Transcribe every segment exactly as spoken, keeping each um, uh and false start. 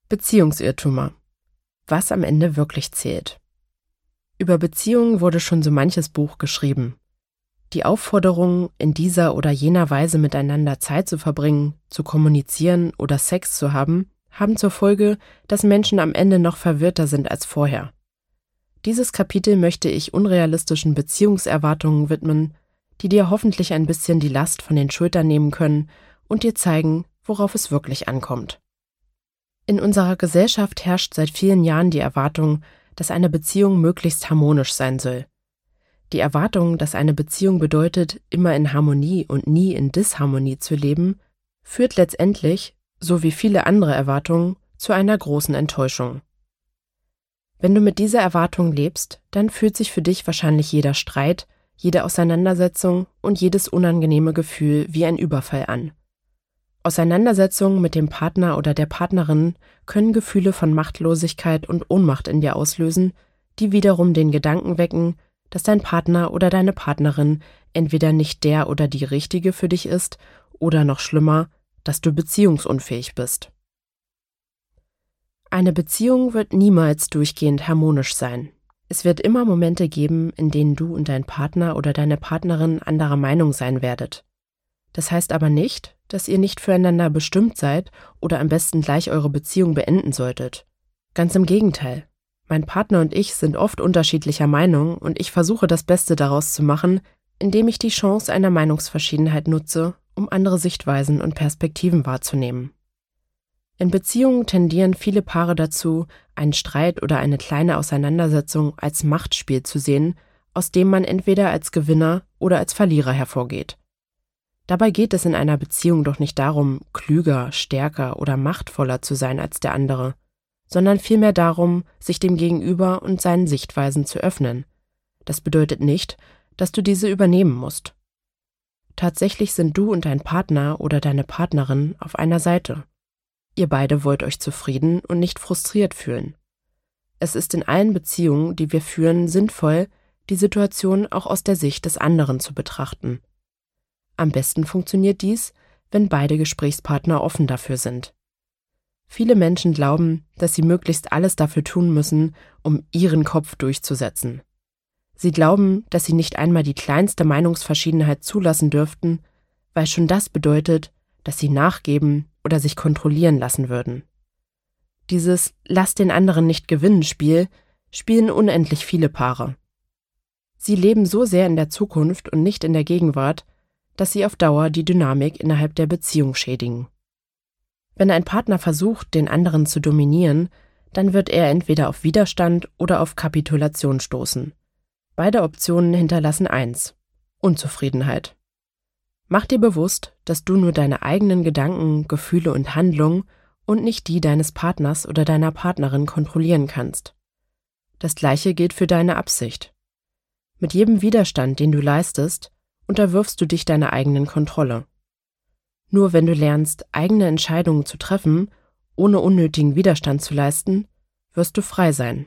Beziehungsirrtümer. Was am Ende wirklich zählt. Über Beziehungen wurde schon so manches Buch geschrieben. Die Aufforderung, in dieser oder jener Weise miteinander Zeit zu verbringen, zu kommunizieren oder Sex zu haben, haben zur Folge, dass Menschen am Ende noch verwirrter sind als vorher. Dieses Kapitel möchte ich unrealistischen Beziehungserwartungen widmen, die dir hoffentlich ein bisschen die Last von den Schultern nehmen können und dir zeigen, worauf es wirklich ankommt. In unserer Gesellschaft herrscht seit vielen Jahren die Erwartung, dass eine Beziehung möglichst harmonisch sein soll. Die Erwartung, dass eine Beziehung bedeutet, immer in Harmonie und nie in Disharmonie zu leben, führt letztendlich, so wie viele andere Erwartungen, zu einer großen Enttäuschung. Wenn du mit dieser Erwartung lebst, dann fühlt sich für dich wahrscheinlich jeder Streit, jede Auseinandersetzung und jedes unangenehme Gefühl wie ein Überfall an. Auseinandersetzungen mit dem Partner oder der Partnerin können Gefühle von Machtlosigkeit und Ohnmacht in dir auslösen, die wiederum den Gedanken wecken, dass dein Partner oder deine Partnerin entweder nicht der oder die Richtige für dich ist oder noch schlimmer, dass du beziehungsunfähig bist. Eine Beziehung wird niemals durchgehend harmonisch sein. Es wird immer Momente geben, in denen du und dein Partner oder deine Partnerin anderer Meinung sein werdet. Das heißt aber nicht, dass ihr nicht füreinander bestimmt seid oder am besten gleich eure Beziehung beenden solltet. Ganz im Gegenteil. Mein Partner und ich sind oft unterschiedlicher Meinung und ich versuche das Beste daraus zu machen, indem ich die Chance einer Meinungsverschiedenheit nutze, um andere Sichtweisen und Perspektiven wahrzunehmen. In Beziehungen tendieren viele Paare dazu, einen Streit oder eine kleine Auseinandersetzung als Machtspiel zu sehen, aus dem man entweder als Gewinner oder als Verlierer hervorgeht. Dabei geht es in einer Beziehung doch nicht darum, klüger, stärker oder machtvoller zu sein als der andere, sondern vielmehr darum, sich dem Gegenüber und seinen Sichtweisen zu öffnen. Das bedeutet nicht, dass du diese übernehmen musst. Tatsächlich sind du und dein Partner oder deine Partnerin auf einer Seite. Ihr beide wollt euch zufrieden und nicht frustriert fühlen. Es ist in allen Beziehungen, die wir führen, sinnvoll, die Situation auch aus der Sicht des anderen zu betrachten. Am besten funktioniert dies, wenn beide Gesprächspartner offen dafür sind. Viele Menschen glauben, dass sie möglichst alles dafür tun müssen, um ihren Kopf durchzusetzen. Sie glauben, dass sie nicht einmal die kleinste Meinungsverschiedenheit zulassen dürften, weil schon das bedeutet, dass sie nachgeben oder sich kontrollieren lassen würden. Dieses Lass den anderen nicht gewinnen Spiel spielen unendlich viele Paare. Sie leben so sehr in der Zukunft und nicht in der Gegenwart, dass sie auf Dauer die Dynamik innerhalb der Beziehung schädigen. Wenn ein Partner versucht, den anderen zu dominieren, dann wird er entweder auf Widerstand oder auf Kapitulation stoßen. Beide Optionen hinterlassen eins: Unzufriedenheit. Mach dir bewusst, dass du nur deine eigenen Gedanken, Gefühle und Handlungen und nicht die deines Partners oder deiner Partnerin kontrollieren kannst. Das Gleiche gilt für deine Absicht. Mit jedem Widerstand, den du leistest, unterwirfst du dich deiner eigenen Kontrolle. Nur wenn du lernst, eigene Entscheidungen zu treffen, ohne unnötigen Widerstand zu leisten, wirst du frei sein.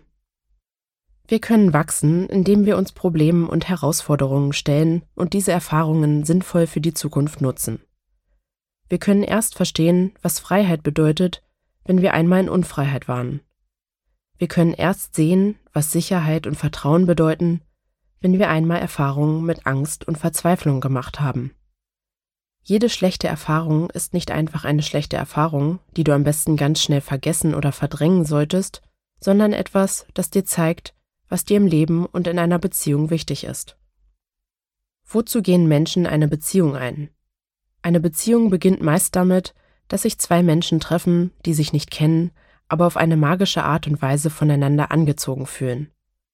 Wir können wachsen, indem wir uns Problemen und Herausforderungen stellen und diese Erfahrungen sinnvoll für die Zukunft nutzen. Wir können erst verstehen, was Freiheit bedeutet, wenn wir einmal in Unfreiheit waren. Wir können erst sehen, was Sicherheit und Vertrauen bedeuten, wenn wir einmal Erfahrungen mit Angst und Verzweiflung gemacht haben. Jede schlechte Erfahrung ist nicht einfach eine schlechte Erfahrung, die du am besten ganz schnell vergessen oder verdrängen solltest, sondern etwas, das dir zeigt, was dir im Leben und in einer Beziehung wichtig ist. Wozu gehen Menschen eine Beziehung ein? Eine Beziehung beginnt meist damit, dass sich zwei Menschen treffen, die sich nicht kennen, aber auf eine magische Art und Weise voneinander angezogen fühlen.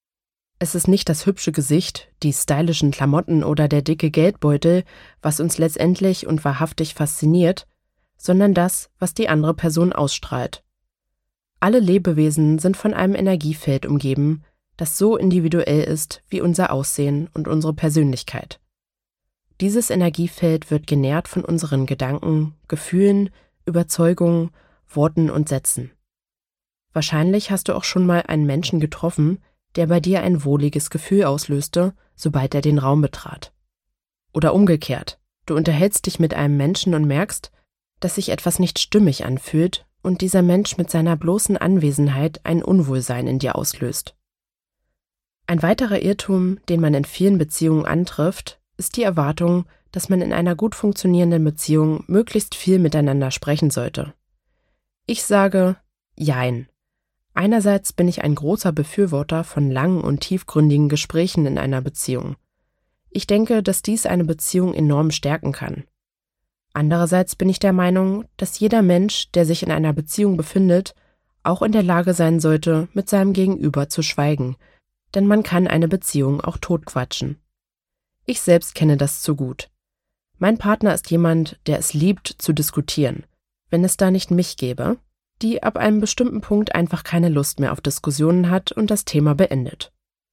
Es ist nicht das hübsche Gesicht, die stylischen Klamotten oder der dicke Geldbeutel, was uns letztendlich und wahrhaftig fasziniert, sondern das, was die andere Person ausstrahlt. Alle Lebewesen sind von einem Energiefeld umgeben, das so individuell ist wie unser Aussehen und unsere Persönlichkeit. Dieses Energiefeld wird genährt von unseren Gedanken, Gefühlen, Überzeugungen, Worten und Sätzen. Wahrscheinlich hast du auch schon mal einen Menschen getroffen, der bei dir ein wohliges Gefühl auslöste, sobald er den Raum betrat. Oder umgekehrt, du unterhältst dich mit einem Menschen und merkst, dass sich etwas nicht stimmig anfühlt und dieser Mensch mit seiner bloßen Anwesenheit ein Unwohlsein in dir auslöst. Ein weiterer Irrtum, den man in vielen Beziehungen antrifft, ist die Erwartung, dass man in einer gut funktionierenden Beziehung möglichst viel miteinander sprechen sollte. Ich sage, jein. Einerseits bin ich ein großer Befürworter von langen und tiefgründigen Gesprächen in einer Beziehung. Ich denke, dass dies eine Beziehung enorm stärken kann. Andererseits bin ich der Meinung, dass jeder Mensch, der sich in einer Beziehung befindet, auch in der Lage sein sollte, mit seinem Gegenüber zu schweigen, denn man kann eine Beziehung auch totquatschen. Ich selbst kenne das zu gut. Mein Partner ist jemand, der es liebt, zu diskutieren, wenn es da nicht mich gäbe, die ab einem bestimmten Punkt einfach keine Lust mehr auf Diskussionen hat und das Thema beendet.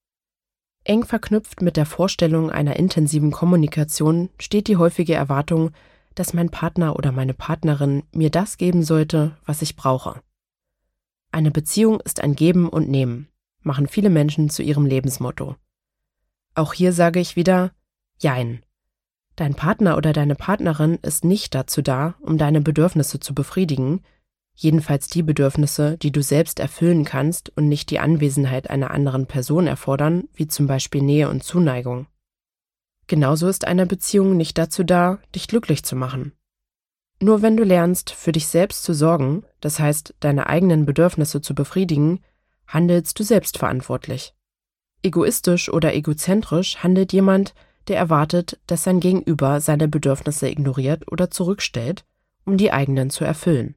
Eng verknüpft mit der Vorstellung einer intensiven Kommunikation steht die häufige Erwartung, dass mein Partner oder meine Partnerin mir das geben sollte, was ich brauche. Eine Beziehung ist ein Geben und Nehmen, machen viele Menschen zu ihrem Lebensmotto. Auch hier sage ich wieder, jein. Dein Partner oder deine Partnerin ist nicht dazu da, um deine Bedürfnisse zu befriedigen, jedenfalls die Bedürfnisse, die du selbst erfüllen kannst und nicht die Anwesenheit einer anderen Person erfordern, wie zum Beispiel Nähe und Zuneigung. Genauso ist eine Beziehung nicht dazu da, dich glücklich zu machen. Nur wenn du lernst, für dich selbst zu sorgen, das heißt, deine eigenen Bedürfnisse zu befriedigen, handelst du selbstverantwortlich. Egoistisch oder egozentrisch handelt jemand, der erwartet, dass sein Gegenüber seine Bedürfnisse ignoriert oder zurückstellt, um die eigenen zu erfüllen.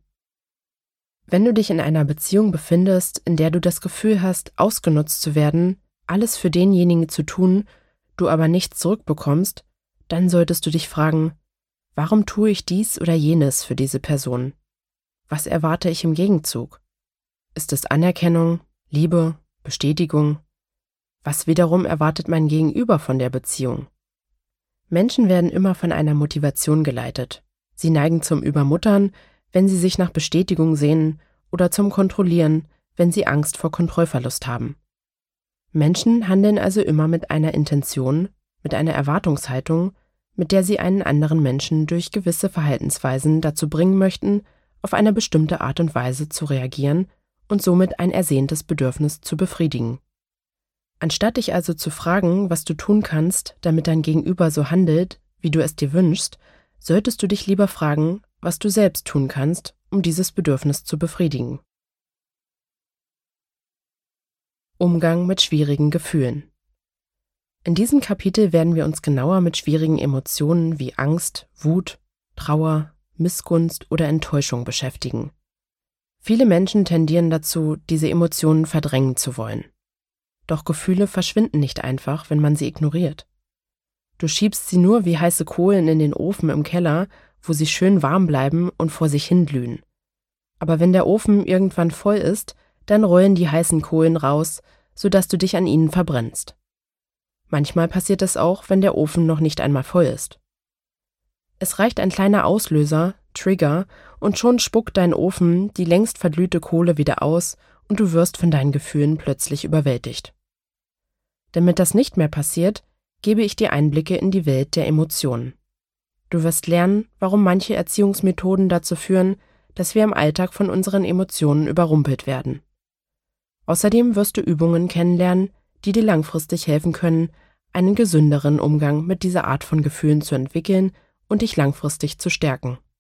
Wenn du dich in einer Beziehung befindest, in der du das Gefühl hast, ausgenutzt zu werden, alles für denjenigen zu tun, du aber nichts zurückbekommst, dann solltest du dich fragen, warum tue ich dies oder jenes für diese Person? Was erwarte ich im Gegenzug? Ist es Anerkennung, Liebe, Bestätigung? Was wiederum erwartet mein Gegenüber von der Beziehung? Menschen werden immer von einer Motivation geleitet. Sie neigen zum Übermuttern, wenn sie sich nach Bestätigung sehnen, oder zum Kontrollieren, wenn sie Angst vor Kontrollverlust haben. Menschen handeln also immer mit einer Intention, mit einer Erwartungshaltung, mit der sie einen anderen Menschen durch gewisse Verhaltensweisen dazu bringen möchten, auf eine bestimmte Art und Weise zu reagieren und somit ein ersehntes Bedürfnis zu befriedigen. Anstatt dich also zu fragen, was du tun kannst, damit dein Gegenüber so handelt, wie du es dir wünschst, solltest du dich lieber fragen, was du selbst tun kannst, um dieses Bedürfnis zu befriedigen. Umgang mit schwierigen Gefühlen. In diesem Kapitel werden wir uns genauer mit schwierigen Emotionen wie Angst, Wut, Trauer, Missgunst oder Enttäuschung beschäftigen. Viele Menschen tendieren dazu, diese Emotionen verdrängen zu wollen. Doch Gefühle verschwinden nicht einfach, wenn man sie ignoriert. Du schiebst sie nur wie heiße Kohlen in den Ofen im Keller, wo sie schön warm bleiben und vor sich hin glühen. Aber wenn der Ofen irgendwann voll ist, dann rollen die heißen Kohlen raus, sodass du dich an ihnen verbrennst. Manchmal passiert es auch, wenn der Ofen noch nicht einmal voll ist. Es reicht ein kleiner Auslöser, Trigger, und schon spuckt dein Ofen die längst verglühte Kohle wieder aus und du wirst von deinen Gefühlen plötzlich überwältigt. Damit das nicht mehr passiert, gebe ich dir Einblicke in die Welt der Emotionen. Du wirst lernen, warum manche Erziehungsmethoden dazu führen, dass wir im Alltag von unseren Emotionen überrumpelt werden. Außerdem wirst du Übungen kennenlernen, die dir langfristig helfen können, einen gesünderen Umgang mit dieser Art von Gefühlen zu entwickeln und dich langfristig zu stärken.